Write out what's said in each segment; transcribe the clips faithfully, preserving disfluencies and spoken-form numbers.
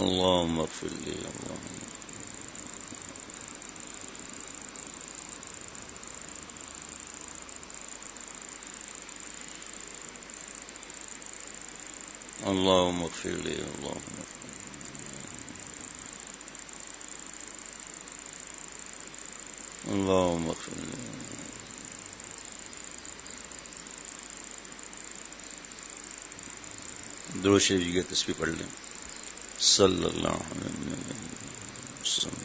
اللهم اغفر لي اللهم اللهم اغفر لي اللهم اللهم اغفر لي. درود شریف کی تسبیح پڑھ لیں. صلی اللہ علیہ وسلم.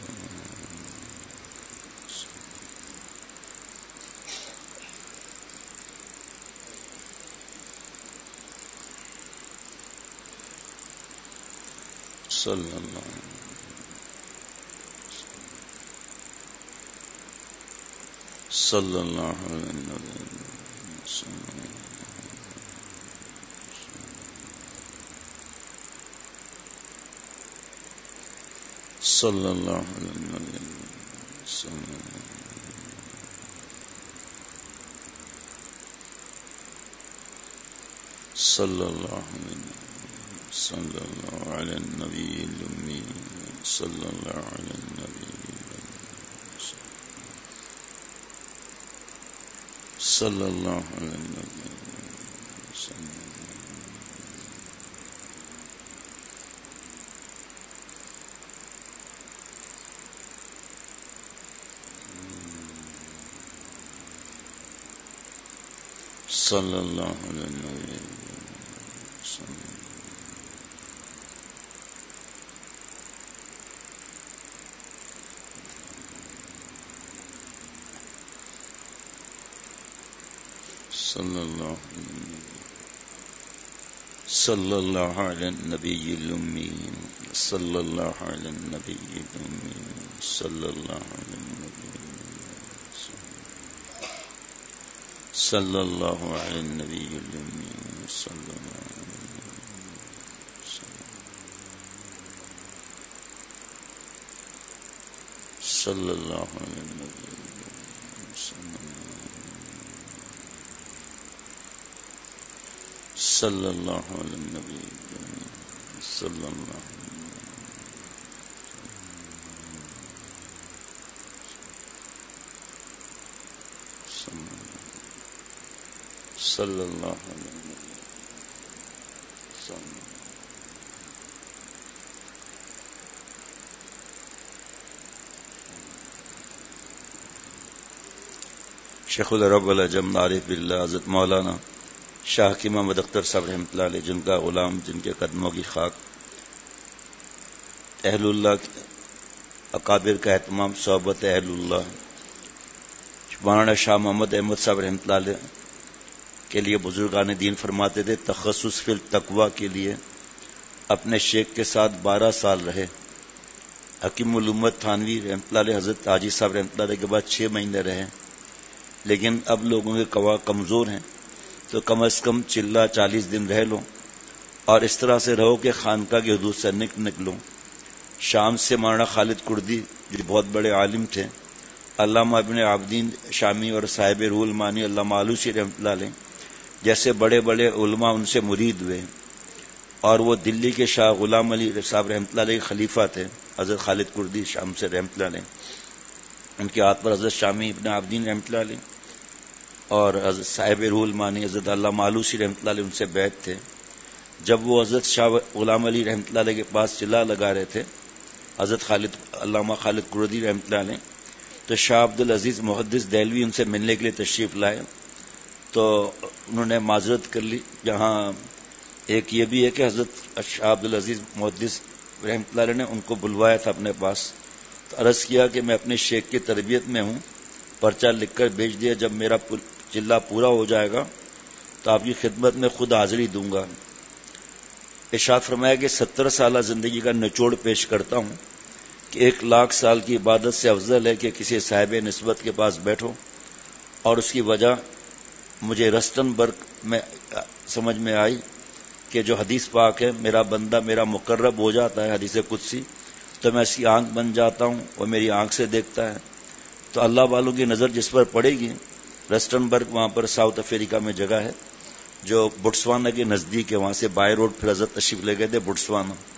صلی اللہ صلی اللہ علیہ وسلم. صلی اللہ علیہ وسلم. صلی اللہ علیہ صلی اللہ علی النبی الامی. صلی اللہ علی النبی صلی اللہ علی النبی. صلی اللہ علی النبی. صلی اللہ صلی اللہ علی النبی الامی. صلی اللہ علی النبی الامی. صلی اللہ علی النبی صلی اللہ علی النبی الامی. صلی اللہ صلی اللہ علی النبی. صلی اللہ علی النبی. صلی اللہ صلی اللہ علیہ وسلم. شیخ العرب العجم عارف باللہ حضرت مولانا شاہ کی محمد اختر صاحب رحمۃ اللہ علیہ، جن کا غلام، جن کے قدموں کی خاک، اہل اللہ اکابر کا اہتمام، صحبت اہل اللہ، مولانا شاہ محمد احمد صاحب رحمۃ اللہ علیہ کے لیے بزرگان دین فرماتے تھے تخصص فی التقوی کے لیے اپنے شیخ کے ساتھ بارہ سال رہے. حکیم الامت تھانوی رحمۃ اللہ علیہ حضرت حاجی صاحب رحمۃ اللہ علیہ کے بعد چھ مہینے رہے، لیکن اب لوگوں کے قوا کمزور ہیں تو کم از کم چلا چالیس دن رہ لو، اور اس طرح سے رہو کہ خانقاہ کی حدود سے نک نکلو. شام سے مولانا خالد کردی جو بہت بڑے عالم تھے، علامہ ابن عابدین شامی اور صاحب روح المانی علامہ آلوسی رحمۃ اللہ علیہ جیسے بڑے بڑے علماء ان سے مرید ہوئے، اور وہ دلی کے شاہ غلام علی صاحب رحمۃ اللہ علیہ خلیفہ تھے. حضرت خالد کردی شام سے رحمۃ اللہ علیہ، ان کے ہاتھ پر حضرت شامی ابن عابدین رحمۃ اللہ علیہ اور حضرت صاحب روح المانی حضرت علامہ آلوسی رحمۃ اللہ علیہ ان سے بیعت تھے. جب وہ حضرت شاہ غلام علی رحمۃ اللہ علیہ کے پاس چلا لگا رہے تھے، حضرت خالد علامہ خالد کردی رحمۃ اللہ علیہ، تو شاہ عبدالعزیز محدث دہلوی ان سے ملنے کے لیے تشریف لائے. تو انہوں نے معذرت کر لی. جہاں ایک یہ بھی ہے کہ حضرت شاہ عبدالعزیز محدث رحمۃ اللہ علیہ نے ان کو بلوایا تھا اپنے پاس، تو عرض کیا کہ میں اپنے شیخ کی تربیت میں ہوں، پرچہ لکھ کر بھیج دیا، جب میرا چلا پورا ہو جائے گا تو آپ کی خدمت میں خود حاضری دوں گا. ارشاد فرمایا کہ ستر سالہ زندگی کا نچوڑ پیش کرتا ہوں کہ ایک لاکھ سال کی عبادت سے افضل ہے کہ کسی صاحب نسبت کے پاس بیٹھو، اور اس کی وجہ مجھے رستن برگ میں سمجھ میں آئی کہ جو حدیث پاک ہے میرا بندہ میرا مقرب ہو جاتا ہے، حدیث قدسی، تو میں اس کی آنکھ بن جاتا ہوں، وہ میری آنکھ سے دیکھتا ہے. تو اللہ والوں کی نظر جس پر پڑے گی، رسٹن برگ وہاں پر ساؤتھ افریقہ میں جگہ ہے جو بٹسوانا کے نزدیک ہے، وہاں سے بائی روڈ پھر حضرت تشریف لے گئے تھے بٹسوانا.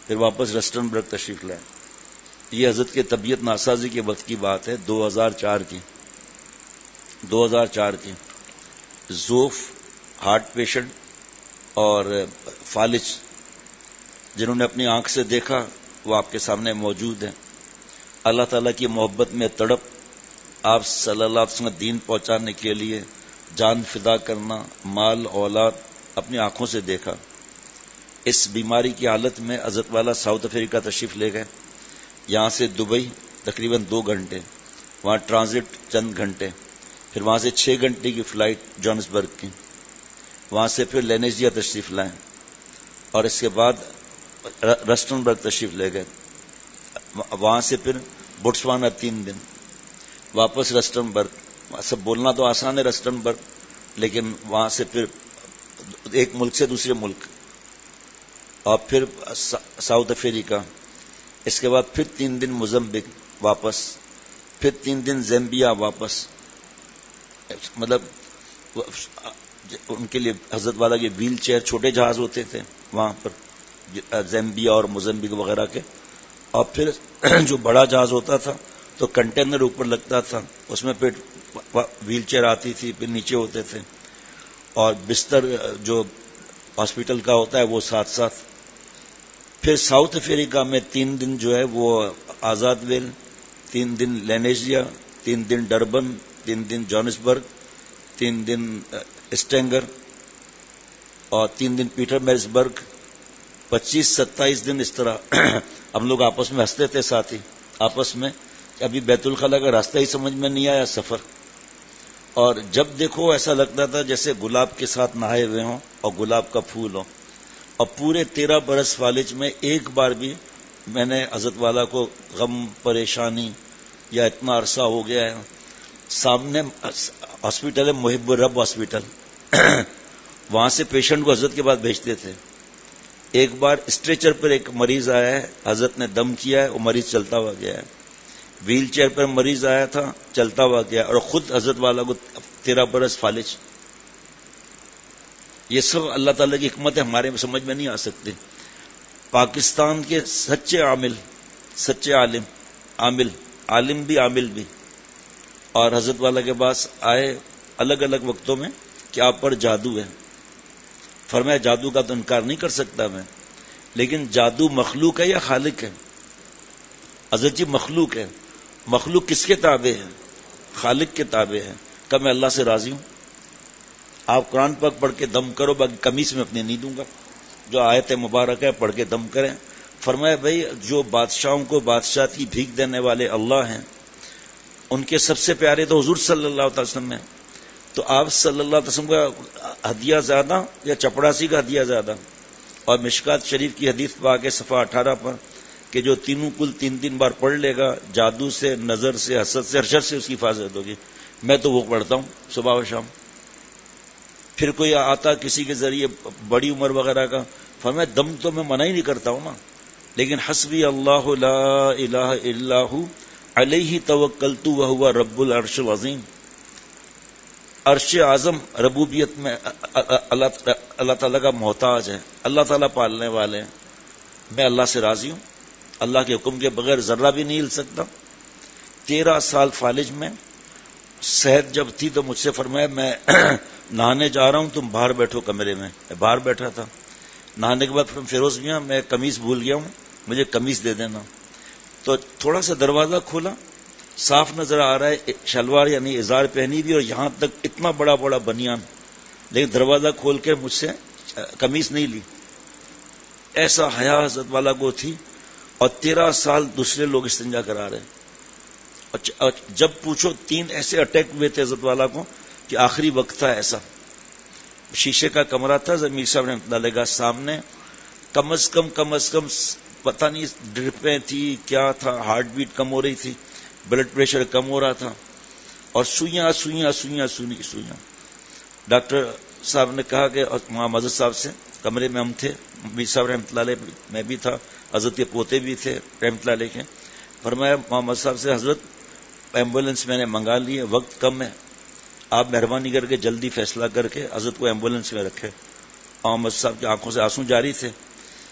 پھر واپس رسٹن برگ تشریف لائے. یہ حضرت کے طبیعت ناسازی کے وقت کی بات ہے، دو ہزار چار کی دو ہزار چار کی زوف ہارٹ پیشنٹ اور فالج جنہوں نے اپنی آنکھ سے دیکھا وہ آپ کے سامنے موجود ہیں. اللہ تعالیٰ کی محبت میں تڑپ آپ صلی اللہ علیہ وسلم دین پہنچانے کے لیے جان فدا کرنا، مال اولاد اپنی آنکھوں سے دیکھا. اس بیماری کی حالت میں حضرت والا ساؤتھ افریقہ تشریف لے گئے. یہاں سے دبئی تقریباً دو گھنٹے، وہاں ٹرانزٹ چند گھنٹے، پھر وہاں سے چھ گھنٹے کی فلائٹ جوہانسبرگ کی. وہاں سے پھر لینیزیا تشریف لائیں اور اس کے بعد رسٹن برگ تشریف لے گئے. وہاں سے پھر بوٹسوانا تین دن، واپس رسٹن برگ. سب بولنا تو آسان ہے رسٹن برگ، لیکن وہاں سے پھر ایک ملک سے دوسرے ملک اور پھر ساؤتھ افریقہ. اس کے بعد پھر تین دن موزمبیق واپس، پھر تین دن زیمبیا واپس. مطلب ان کے لیے حضرت والا کے ویل چیئر چھوٹے جہاز ہوتے تھے وہاں پر زیمبیا اور موزمبیق وغیرہ کے، اور پھر جو بڑا جہاز ہوتا تھا تو کنٹینر اوپر لگتا تھا، اس میں پھر ویل چیئر آتی تھی، پھر نیچے ہوتے تھے، اور بستر جو ہاسپٹل کا ہوتا ہے وہ ساتھ ساتھ. پھر ساؤتھ افریقہ میں تین دن جو ہے وہ آزاد ویل، تین دن لینیزیا، تین دن ڈربن، تین دن جوہانسبرگ، تین دن اسٹینگر اور تین دن پیٹر میرسبرگ. پچیس ستائیس دن اس طرح ہم لوگ آپس میں ہنستے تھے ساتھی آپس میں کہ ابھی بیت الخلا کا راستہ ہی سمجھ میں نہیں آیا سفر. اور جب دیکھو ایسا لگتا تھا جیسے گلاب کے ساتھ نہائے ہوئے ہوں اور گلاب کا پھول ہو. اور پورے تیرہ برس فالج میں ایک بار بھی میں نے حضرت والا کو غم پریشانی یا اتنا عرصہ ہو گیا ہے. سامنے ہاسپٹل ہے محب الرب ہاسپٹل، وہاں سے پیشنٹ کو حضرت کے بعد بھیجتے تھے. ایک بار اسٹریچر پر ایک مریض آیا ہے، حضرت نے دم کیا ہے، وہ مریض چلتا ہوا گیا ہے. ویل چیئر پر مریض آیا تھا، چلتا ہوا گیا، اور خود حضرت والا کو تیرہ برس فالج. یہ سب اللہ تعالیٰ کی حکمت ہے، ہمارے سمجھ میں نہیں آ سکتی. پاکستان کے سچے عامل، سچے عالم، عامل عالم بھی عامل بھی، اور حضرت والا کے پاس آئے الگ الگ وقتوں میں کہ آپ پر جادو ہے. فرمایا جادو کا تو انکار نہیں کر سکتا میں، لیکن جادو مخلوق ہے یا خالق ہے؟ حضرت جی مخلوق ہے. مخلوق کس کے تابع ہے؟ خالق کے تابع ہے. کہ میں اللہ سے راضی ہوں. آپ قرآن پاک پڑھ کے دم کرو، باقی قمیص میں اپنی نہیں دوں گا. جو آیت مبارک ہے پڑھ کے دم کریں. فرمایا بھائی جو بادشاہوں کو بادشاہ کی بھیک دینے والے اللہ ہیں، ان کے سب سے پیارے تو حضور صلی اللہ علیہ وسلم ہیں. تو آپ صلی اللہ علیہ وسلم کا ہدیہ زیادہ یا چپڑاسی کا ہدیہ زیادہ؟ اور مشکات شریف کی حدیث پاک ہے صفحہ اٹھارہ پر کہ جو تینوں کل تین تین بار پڑھ لے گا جادو سے، نظر سے، حسد سے، ہر شر سے اس کی حفاظت ہوگی. میں تو وہ پڑھتا ہوں صبح و شام. پھر کوئی آتا کسی کے ذریعے بڑی عمر وغیرہ کا، فرمایا دم تو میں منع ہی نہیں کرتا ہوں نا، لیکن حسبی اللہ لا الہ الا ہو علیہ توکلت وہو رب العرش العظیم. عرش اعظم ربوبیت میں اللہ تعالیٰ کا محتاج ہے، اللہ تعالیٰ پالنے والے ہیں. میں اللہ سے راضی ہوں، اللہ کے حکم کے بغیر ذرہ بھی نہیں ہل سکتا. تیرہ سال فالج میں صحت جب تھی تو مجھ سے فرمایا میں نہانے جا رہا ہوں، تم باہر بیٹھو کمرے میں. میں باہر بیٹھا تھا. نہانے کے بعد فیروز میاں میں قمیص بھول گیا ہوں، مجھے قمیص دے دینا. تو تھوڑا سا دروازہ کھولا، صاف نظر آ رہا ہے شلوار یعنی ازار پہنی بھی اور یہاں تک اتنا بڑا بڑا بنیان، لیکن دروازہ کھول کے مجھ سے قمیص نہیں لی. ایسا حیا حضرت والا کو تھی. اور تیرہ سال دوسرے لوگ استنجا کرا رہے. اور جب پوچھو تین ایسے اٹیک ہوئے تھے حضرت والا کو کہ آخری وقت تھا ایسا. شیشے کا کمرہ تھا ضمیر صاحب رحمۃ اللہ علیہ کا سامنے، کم از کم کم از کم پتہ نہیں ڈرپیں تھی کیا تھا، ہارٹ بیٹ کم ہو رہی تھی، بلڈ پریشر کم ہو رہا تھا، اور سوئیاں سوئیاں سوئیاں سوئیاں سوئیاں. ڈاکٹر صاحب نے کہا کہ وہاں مدد صاحب سے کمرے میں ہم تھے، میر صاحب رحمۃ اللہ علیہ میں بھی تھا، حضرت کے پوتے بھی تھے رحمۃ اللہ علیہ کے. فرمایا محمد صاحب سے حضرت ایمبولینس میں نے منگا لی ہے، وقت کم ہے، آپ مہربانی کر کے جلدی فیصلہ کر کے حضرت کو ایمبولینس میں رکھے. محمد صاحب کی آنکھوں سے آنسو جاری تھے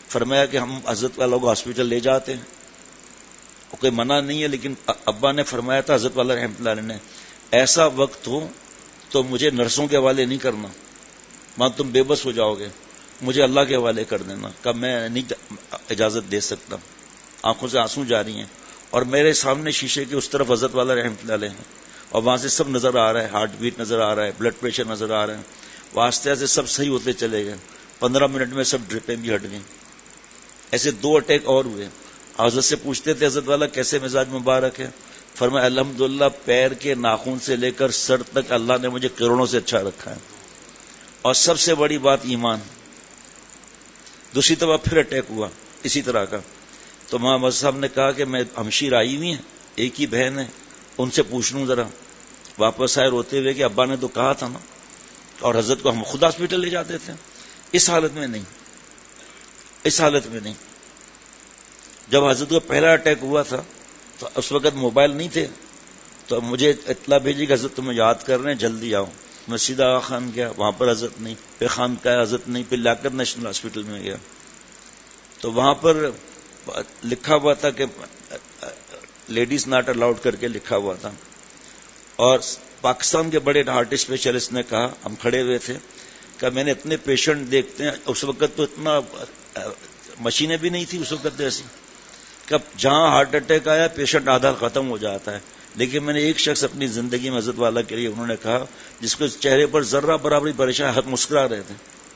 فرمایا کہ ہم حضرت والا کو ہاسپٹل لے جاتے ہیں، کوئی منع نہیں ہے، لیکن ابا نے فرمایا تھا حضرت والا رحمۃ اللہ علیہ نے، ایسا وقت ہو تو مجھے نرسوں کے حوالے نہیں کرنا، ماں تم بے بس ہو جاؤ گے، مجھے اللہ کے حوالے کر دینا. کہ میں نہیں اجازت دے سکتا. آنکھوں سے آنسو جاری ہیں، اور میرے سامنے شیشے کے اس طرف حضرت والا رحمۃ اللہ علیہ ہیں، اور وہاں سے سب نظر آ رہا ہے، ہارٹ بیٹ نظر آ رہا ہے، بلڈ پریشر نظر آ رہا ہے. واسطے سے سب صحیح ہوتے چلے گئے. پندرہ منٹ میں سب ڈرپیں بھی ہٹ گئیں. ایسے دو اٹیک اور ہوئے. حضرت سے پوچھتے تھے حضرت والا کیسے مزاج مبارک ہے؟ فرمایا الحمدللہ پیر کے ناخن سے لے کر سر تک اللہ نے مجھے کروڑوں سے اچھا رکھا ہے. اور سب سے بڑی بات ایمان. دوسری دفعہ پھر اٹیک ہوا اسی طرح کا. تو محمد صاحب نے کہا کہ میں ہمشیر آئی ہوئی ہیں، ایک ہی بہن ہے، ان سے پوچھ لوں ذرا. واپس آئے روتے ہوئے کہ ابا نے تو کہا تھا نا، اور حضرت کو ہم خود ہاسپٹل لے جاتے تھے. اس حالت میں نہیں، اس حالت میں نہیں. جب حضرت کو پہلا اٹیک ہوا تھا تو اس وقت موبائل نہیں تھے، تو مجھے اطلاع بھیجی کہ حضرت تمہیں یاد کر رہے ہیں، جلدی آؤ. میں سیدھا آغا خان گیا، وہاں پر حضرت نہیں، پھر خان کا حضرت نہیں، پھر لیاقت نیشنل ہاسپٹل میں گیا. تو وہاں پر لکھا ہوا تھا کہ لیڈیز ناٹ الاؤڈ کر کے لکھا ہوا تھا. اور پاکستان کے بڑے ہارٹ اسپیشلسٹ نے کہا، ہم کھڑے ہوئے تھے، کہ میں نے اتنے پیشنٹ دیکھتے ہیں. اس وقت تو اتنا مشینیں بھی نہیں تھی اس وقت ایسی، کہ جہاں ہارٹ اٹیک آیا پیشنٹ آدھا ختم ہو جاتا ہے. لیکن میں نے ایک شخص اپنی زندگی میں حضرت والا کے لیے انہوں نے کہا جس کو چہرے پر ذرہ برابری پریشان، ہر مسکرا رہے تھے.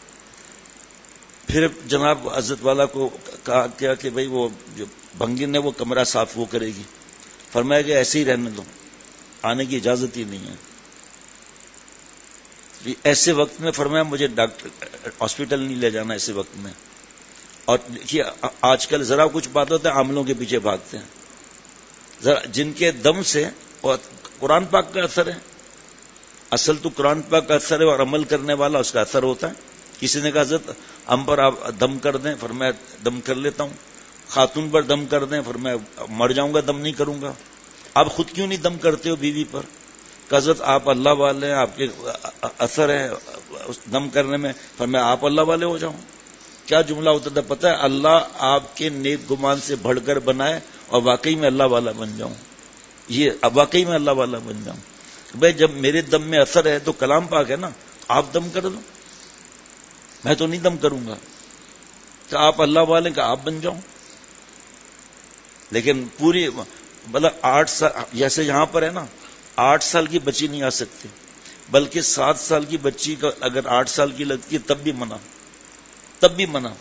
پھر جناب حضرت والا کو کہا کیا کہ بھئی وہ جو بھنگن ہے وہ کمرہ صاف وہ کرے گی. فرمایا کہ ایسے ہی رہنے دو، آنے کی اجازت ہی نہیں ہے. ایسے وقت میں فرمایا مجھے ڈاکٹر ہاسپٹل نہیں لے جانا ایسے وقت میں. اور دیکھیے آج کل ذرا کچھ بات ہوتا ہے عاملوں کے پیچھے بھاگتے ہیں. ذرا جن کے دم سے اور قرآن پاک کا اثر ہے، اصل تو قرآن پاک کا اثر ہے، اور عمل کرنے والا اس کا اثر ہوتا ہے. کسی نے کہا حضرت ہم پر آپ دم کر دیں، فرمایا دم کر لیتا ہوں. خاتون پر دم کر دیں، فرمایا مر جاؤں گا دم نہیں کروں گا. آپ خود کیوں نہیں دم کرتے ہو بیوی پر؟ کہ حضرت آپ اللہ والے ہیں، آپ کے اثر ہے دم کرنے میں. فرمایا آپ اللہ والے ہو جاؤں. کیا جملہ ہوتا تھا پتہ ہے؟ اللہ آپ کے نیک گمان سے بڑھ کر بنائے اور واقعی میں اللہ والا بن جاؤں. یہ اب واقعی میں اللہ والا بن جاؤں. بھائی جب میرے دم میں اثر ہے تو کلام پاک ہے نا، آپ دم کر دو، میں تو نہیں دم کروں گا. کہ آپ اللہ والے کا آپ بن جاؤں. لیکن پوری مطلب آٹھ سال جیسے یہاں پر ہے نا، آٹھ سال کی بچی نہیں آ سکتی، بلکہ سات سال کی بچی کا اگر آٹھ سال کی لگتی ہے تب بھی منع، تب بھی منع.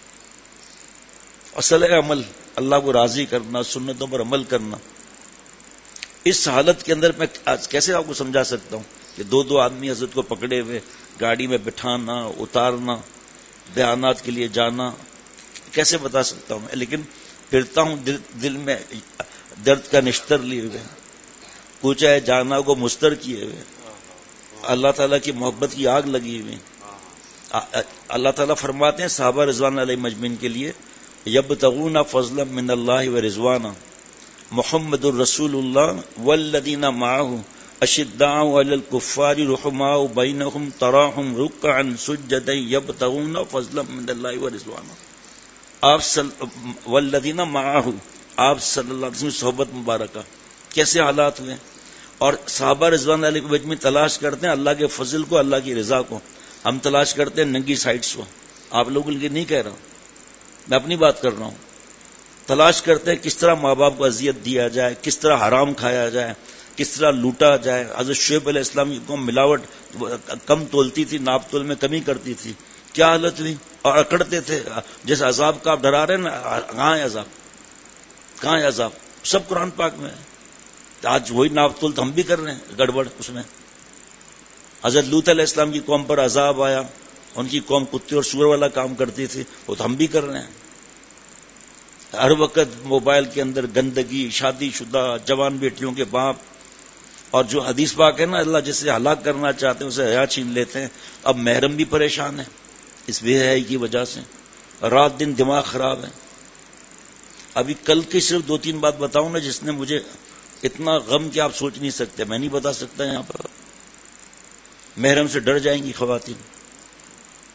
اصل ہے عمل، اللہ کو راضی کرنا، سنتوں پر عمل کرنا. اس حالت کے اندر میں کیسے آپ کو سمجھا سکتا ہوں کہ دو دو آدمی حضرت کو پکڑے ہوئے گاڑی میں بٹھانا، اتارنا، بیانات کے لیے جانا، کیسے بتا سکتا ہوں. لیکن پھرتا ہوں دل, دل میں درد کا نشتر لیے ہوئے، کوچا ہے جانا کو مستر کیے ہوئے، اللہ تعالیٰ کی محبت کی آگ لگی ہوئی. اللہ تعالیٰ فرماتے ہیں صحابہ رضوان علیہ مجمعین کے لیے، یبتغون فضلا من اللہ و رضوانا محمد الرسول اللہ والذین معه اشداء علی الکفار رحماء بینہم تراہم رکعا سجدا یبتغون فضلا من اللہ و رضوانا. آپ صل... والذین معه، آپ صلی اللہ علیہ وسلم صحبت مبارکہ کیسے حالات ہوئے. اور صحابہ رضوان علیہ مجمعین تلاش کرتے ہیں اللہ کے فضل کو، اللہ کی رضا کو. ہم تلاش کرتے ہیں ننگی سائٹس کو. آپ لوگوں کے نہیں کہہ رہا ہوں، میں اپنی بات کر رہا ہوں. تلاش کرتے ہیں کس طرح ماں باپ کو اذیت دیا جائے، کس طرح حرام کھایا جائے، کس طرح لوٹا جائے. حضرت شعیب علیہ السلام کی قوم ملاوٹ کم تولتی تھی، ناپ تول میں کمی کرتی تھی. کیا حالت ہوئی؟ اور اکڑتے تھے. جیسے عذاب کا آپ ڈرا رہے ہیں نا، کہاں ہے عذاب، کہاں ہے عذاب؟ سب قرآن پاک میں ہے. آج وہی ناپ تول تو ہم بھی کر رہے ہیں، گڑبڑ اس میں. حضرت لوط علیہ السلام کی قوم پر عذاب آیا، ان کی قوم کتے اور سور والا کام کرتی تھی، وہ تو ہم بھی کر رہے ہیں. ہر وقت موبائل کے اندر گندگی، شادی شدہ جوان بیٹیوں کے باپ. اور جو حدیث پاک ہے نا، اللہ جسے ہلاک کرنا چاہتے ہیں اسے حیا چھین لیتے ہیں. اب محرم بھی پریشان ہے اس بے حیائی کی وجہ سے، رات دن دماغ خراب ہے. ابھی کل کی صرف دو تین بات بتاؤں نا جس نے مجھے اتنا غم کہ آپ سوچ نہیں سکتے، میں نہیں بتا سکتا. یہاں پر محرم سے ڈر جائیں گی خواتین.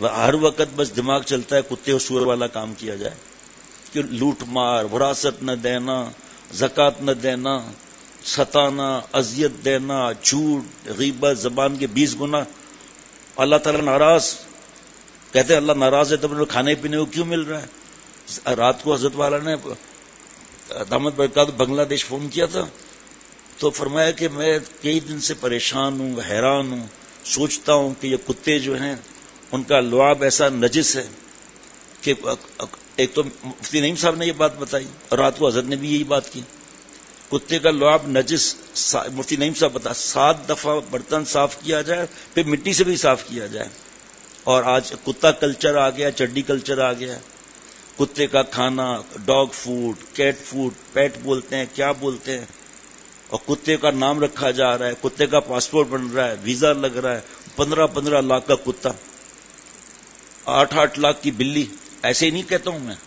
ہر وقت بس دماغ چلتا ہے کتے اور سور والا کام کیا جائے کہ لوٹ مار، وراثت نہ دینا، زکوٰۃ نہ دینا، ستانا، اذیت دینا، جھوٹ، غیبت، زبان کے بیس گنا. اللہ تعالیٰ ناراض، کہتے ہیں اللہ ناراض ہے تو کھانے پینے کو کیوں مل رہا ہے؟ رات کو حضرت والا نے دامت برکات بنگلہ دیش فون کیا تھا تو فرمایا کہ میں کئی دن سے پریشان ہوں، حیران ہوں، سوچتا ہوں کہ یہ کتے جو ہیں ان کا لعاب ایسا نجس ہے کہ ایک تو مفتی نعیم صاحب نے یہ بات بتائی اور رات کو حضرت نے بھی یہی بات کی، کتے کا لعاب نجس. مفتی نعیم صاحب بتا سات دفعہ برتن صاف کیا جائے پھر مٹی سے بھی صاف کیا جائے. اور آج کتا کلچر آ گیا، چڈی کلچر آ گیا. کتے کا کھانا، dog food, cat food, pet بولتے ہیں، کیا بولتے ہیں، اور کتے کا نام رکھا جا رہا ہے، کتے کا پاسپورٹ بن رہا ہے، ویزا لگ رہا ہے. پندرہ پندرہ لاکھ کا کتا، آٹھ آٹھ لاکھ کی بلی. ایسے ہی نہیں کہتا ہوں میں،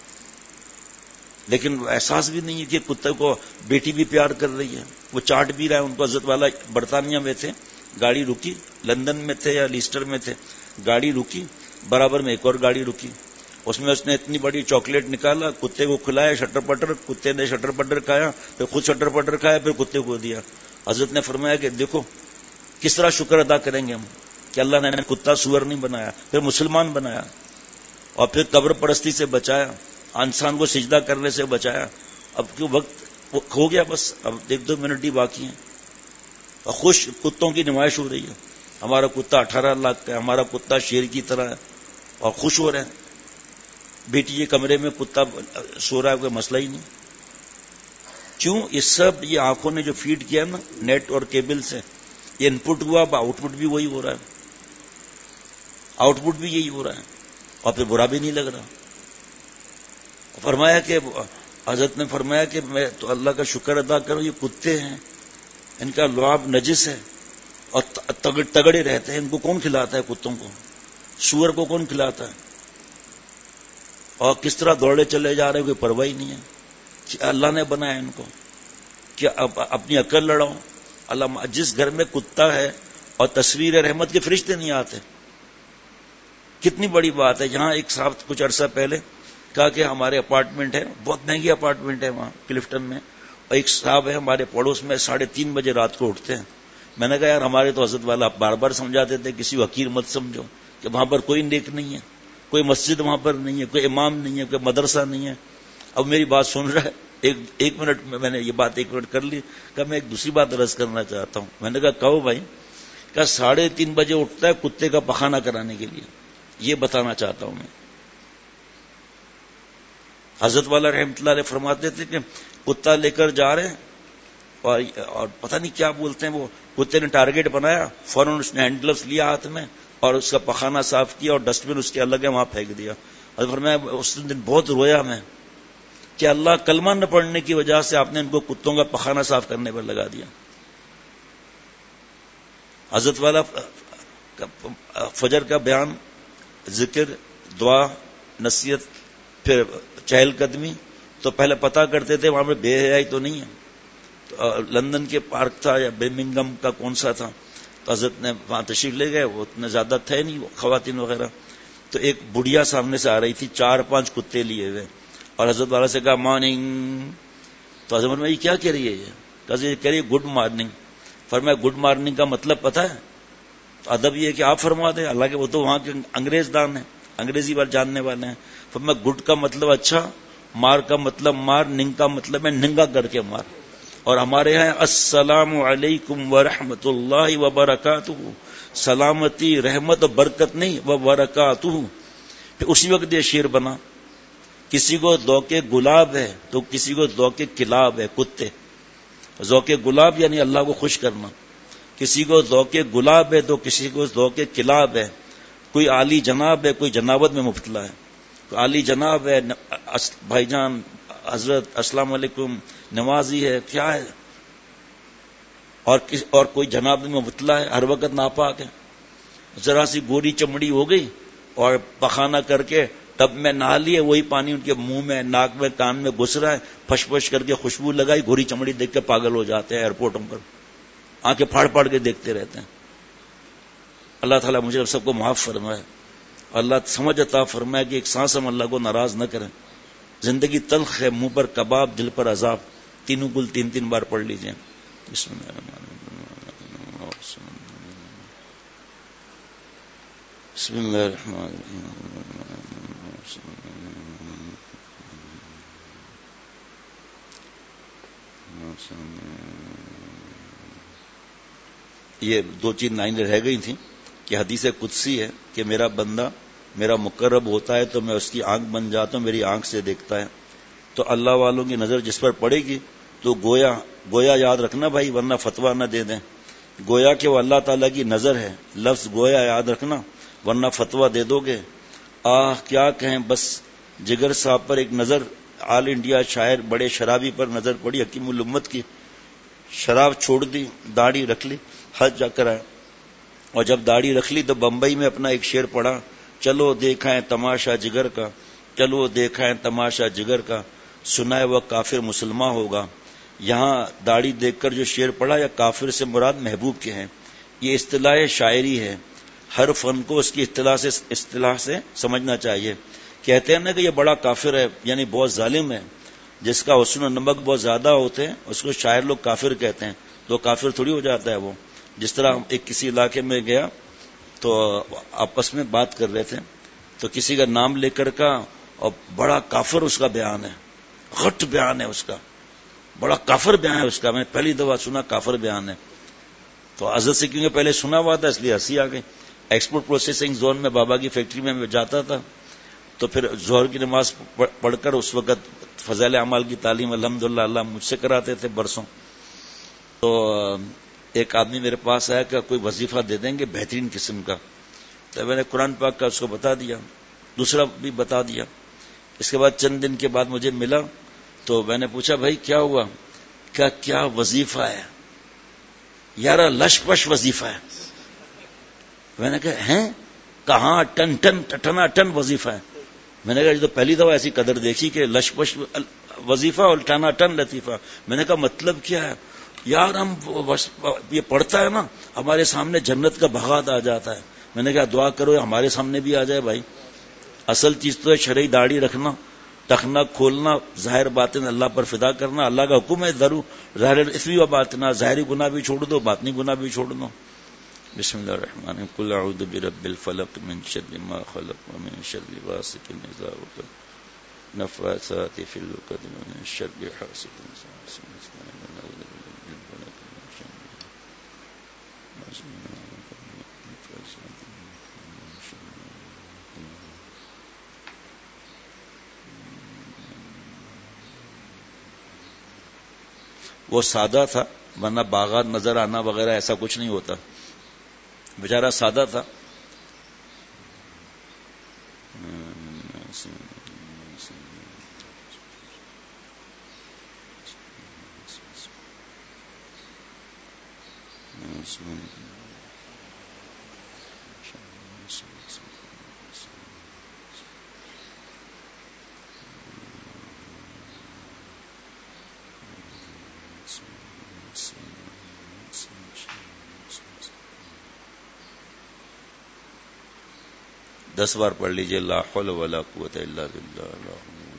لیکن احساس بھی نہیں ہے کہ کتے کو بیٹی بھی پیار کر رہی ہے، وہ چاٹ بھی رہا ہے. ان کو حضرت والا برطانیہ میں تھے، گاڑی رکی، لندن میں تھے یا لیسٹر میں تھے، گاڑی رکی، برابر میں ایک اور گاڑی رکی، اس میں اس نے اتنی بڑی چاکلیٹ نکالا، کتے کو کھلایا شٹر پٹر، کتے نے شٹر پٹر کھایا، پھر خود شٹر پٹر کھایا، پھر کتے کو دیا. حضرت نے فرمایا کہ دیکھو کس طرح شکر ادا کریں گے ہم کہ اللہ نے کتا سور نہیں بنایا، پھر مسلمان بنایا، اور پھر قبر پرستی سے بچایا، انسان کو سجدہ کرنے سے بچایا. اب کیوں وقت ہو گیا، بس اب ایک دو منٹ ہی باقی ہیں. اور خوش کتوں کی نمائش ہو رہی ہے. ہمارا کتا اٹھارہ لاکھ کا ہے، ہمارا کتا شیر کی طرح ہے، اور خوش ہو رہے ہیں. بیٹی کے کمرے میں کتا سو رہا ہے، کوئی مسئلہ ہی نہیں. کیوں؟ یہ سب یہ آنکھوں نے جو فیڈ کیا نا نیٹ اور کیبل سے، یہ ان پٹ ہوا، آؤٹ پٹ بھی وہی ہو رہا ہے، آؤٹ پٹ بھی یہی ہو رہا ہے، اور پھر برا بھی نہیں لگ رہا. فرمایا کہ حضرت نے فرمایا کہ میں تو اللہ کا شکر ادا کروں، یہ کتے ہیں، ان کا لعاب نجس ہے اور تگڑے رہتے ہیں. ان کو کون کھلاتا ہے؟ کتوں کو، سور کو کون کھلاتا ہے؟ اور کس طرح دوڑے چلے جا رہے ہیں، کوئی پرواہ ہی نہیں ہے. اللہ نے بنایا ان کو کہ اب اپنی عقل لڑاؤ. اللہ جس گھر میں کتا ہے اور تصویر رحمت کے فرشتے نہیں آتے، کتنی بڑی بات ہے. یہاں ایک صاحب کچھ عرصہ پہلے کہا کہ ہمارے اپارٹمنٹ ہے، بہت مہنگی اپارٹمنٹ ہے وہاں کلفٹن میں، اور ایک صاحب ہے ہمارے پڑوس میں ساڑھے تین بجے رات کو اٹھتے ہیں. میں نے کہا یار ہمارے تو حضرت والا بار بار سمجھاتے تھے کسی کو حقیر مت سمجھو، کہ وہاں پر کوئی نیک نہیں ہے، کوئی مسجد وہاں پر نہیں ہے، کوئی امام نہیں ہے، کوئی مدرسہ نہیں ہے. اب میری بات سن رہا ہے، ایک ایک منٹ میں میں نے یہ بات ایک منٹ کر لی. کہ میں ایک دوسری بات عرض کرنا چاہتا ہوں. میں نے کہا کہو بھائی. کہ ساڑھے تین بجے اٹھتا ہے کتے کا پخانہ کرانے کے لیے. یہ بتانا چاہتا ہوں میں. حضرت والا رحمت اللہ علیہ فرماتے تھے کہ کتا لے کر جا رہے ہیں اور, اور پتہ نہیں کیا بولتے ہیں وہ، کتے نے ٹارگیٹ بنایا، فوراً اس نے ہینڈ گلوز لیا ہاتھ میں اور اس کا پخانہ صاف کیا اور ڈسٹ بن اس کے الگ ہے وہاں پھینک دیا. حضرت فرمایا اس دن بہت رویا میں کہ اللہ کلمہ نہ پڑھنے کی وجہ سے آپ نے ان کو کتوں کا پخانہ صاف کرنے پر لگا دیا. حضرت والا فجر کا بیان، ذکر، دعا، نصیحت، پھر چہل قدمی، تو پہلے پتہ کرتے تھے وہاں پہ بے حیائی تو نہیں ہے. تو لندن کے پارک تھا یا برمنگھم کا کون سا تھا، تو حضرت نے وہاں تشریف لے گئے. وہ اتنے زیادہ تھے نہیں خواتین وغیرہ. تو ایک بڑھیا سامنے سے آ رہی تھی، چار پانچ کتے لیے ہوئے، اور حضرت والا سے کہا مارننگ. تو حضرت میں یہ کیا کہہ رہی ہے؟ یہ کہہ رہی ہے گڈ مارننگ. فرمایا گڈ مارننگ کا مطلب پتہ ہے؟ تو ادب یہ ہے کہ آپ فرما دیں، حالانکہ وہ تو وہاں کے انگریز دان ہیں، انگریزی بات جاننے والے ہیں. فرمایا گڈ کا مطلب اچھا، مار کا مطلب مار، ننگ کا مطلب ہے ننگا کر کے مار. اور ہمارے یہاں السلام علیکم ورحمۃ اللہ وبرکاتہ، سلامتی، رحمت اور برکت نہیں، وبرکاتہ. پھر اسی وقت یہ شعر بنا، کسی کو ذوق گلاب ہے تو کسی کو ذوق کلاب ہے. کتے ذوق گلاب یعنی اللہ کو خوش کرنا، کسی کو ذوق گلاب ہے تو کسی کو ذوق کلاب ہے. کوئی عالی جناب ہے، کوئی جنابت میں مبتلا ہے. عالی جناب ہے بھائی جان حضرت السلام علیکم، نمازی ہے، کیا ہے، اور اور کوئی جناب میں مبتلا ہے، ہر وقت ناپاک ہے. ذرا سی گوری چمڑی ہو گئی اور پخانہ کر کے ٹب میں نہا لیے، وہی پانی ان کے منہ میں، ناک میں، کان میں گھس رہا ہے، پھش پھش کر کے خوشبو لگائی، گوری چمڑی دیکھ کے پاگل ہو جاتے ہیں ایئرپورٹوں پر، آنکھیں پھاڑ پھاڑ کے دیکھتے رہتے ہیں. اللہ تعالیٰ مجھے سب کو معاف فرمائے. اللہ سمجھ عطا فرمائے کہ ایک سانس ہم اللہ کو ناراض نہ کریں. زندگی تلخ ہے، منہ پر کباب، دل پر عذاب. تینوں کل تین تین بار پڑھ لیجئے. بسم اللہ الرحمن الرحیم. بسم اللہ الرحمن الرحیم. یہ دو چین لائنیں رہ گئی تھیں کہ حدیث قدسی ہے کہ میرا بندہ میرا مقرب ہوتا ہے تو میں اس کی آنکھ بن جاتا ہوں، میری آنکھ سے دیکھتا ہے. تو اللہ والوں کی نظر جس پر پڑے گی تو گویا گویا یاد رکھنا بھائی، ورنہ فتویٰ نہ دے دیں. گویا کہ وہ اللہ تعالیٰ کی نظر ہے. لفظ گویا یاد رکھنا ورنہ فتویٰ دے دو گے. آہ کیا کہیں، بس جگر صاحب پر ایک نظر، آل انڈیا شاعر بڑے شرابی پر نظر پڑی، حکیم الامت کی. شراب چھوڑ دی، داڑھی رکھ لی، حج جا کر آئے. اور جب داڑھی رکھ لی تو بمبئی میں اپنا ایک شعر پڑھا، چلو دیکھائیں تماشا جگر کا، چلو دیکھائیں تماشا جگر کا، سنائے وہ کافر مسلمان ہوگا. یہاں داڑھی دیکھ کر جو شعر پڑھا یا کافر سے مراد محبوب کے ہیں. یہ اصطلاح شاعری ہے، ہر فن کو اس کی اصطلاح سے اصطلاح سے سمجھنا چاہیے. کہتے ہیں نا کہ یہ بڑا کافر ہے، یعنی بہت ظالم ہے، جس کا حسن و نمک بہت زیادہ ہوتے ہیں اس کو شاعر لوگ کافر کہتے ہیں. تو کافر تھوڑی ہو جاتا ہے وہ. جس طرح ایک کسی علاقے میں گیا تو آپس میں بات کر رہے تھے تو کسی کا نام لے کر کا، اور بڑا کافر اس کا بیان ہے، غٹ بیان ہے اس کا، بڑا کافر بیان ہے اس کا. میں نے پہلی دفعہ سنا کافر بیان ہے. تو حضرت سے کیونکہ پہلے سنا ہوا تھا اس لیے ہنسی آ گئی. ایکسپورٹ پروسیسنگ زون میں بابا کی فیکٹری میں جاتا تھا تو پھر ظہر کی نماز پڑھ کر اس وقت فضائل اعمال کی تعلیم الحمدللہ اللہ مجھ سے کراتے تھے برسوں. تو ایک آدمی میرے پاس آیا کہ کوئی وظیفہ دے دیں گے بہترین قسم کا. تو میں نے قرآن پاک کا اس کو بتا دیا، دوسرا بھی بتا دیا. اس کے بعد چند دن کے بعد مجھے ملا تو میں نے پوچھا بھائی کیا ہوا؟ کیا کیا وظیفہ ہے یار، لش پش وظیفہ ہے. میں نے کہا ہیں کہاں؟ ٹن ٹن ٹنا ٹن وظیفہ ہے. میں نے کہا یہ تو پہلی دفعہ ایسی قدر دیکھی کہ لش پش وظیفہ اور ٹنا ٹن لطیفہ. میں نے کہا مطلب کیا ہے؟ یار ہم یہ پڑھتا ہے نا ہمارے سامنے جنت کا بغات آ جاتا ہے. میں نے کہا دعا کرو ہمارے سامنے بھی آ جائے بھائی. اصل چیز تو ہے شرعی داڑھی رکھنا، ٹخنا کھولنا، ظاہر باطن اللہ پر فدا کرنا. اللہ کا حکم ہے ضرور ظاہر اسمی و باطنہ، ظاہری گناہ بھی چھوڑ دو، باطنی گناہ بھی چھوڑ دو. بسم اللہ الرحمن الرحیم. قل اعوذ برب الفلق من شر ما خلق ومن شر غاسق اذا وقب نفاثات في العقد ومن شر حاسد اذا حسد. وہ سادہ تھا ورنہ باغات نظر آنا وغیرہ ایسا کچھ نہیں ہوتا. بیچارہ سادہ تھا. دس بار پڑھ لیجئے لا حول ولا قوت الا باللہ.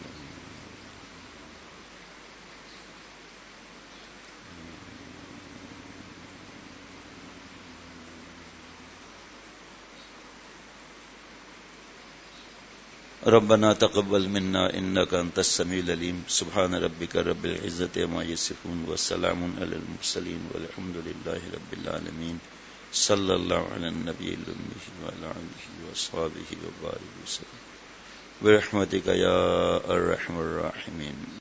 ربنا تقبل منا انك انت السميع العليم. سبحان ربك رب العزة عما يصفون وسلام على المرسلين والحمد لله رب العالمين. صلی اللہ علی النبی الأمی وعلی آلہ وصحبہ وبارک وسلم برحمتک یا ارحم الراحمین.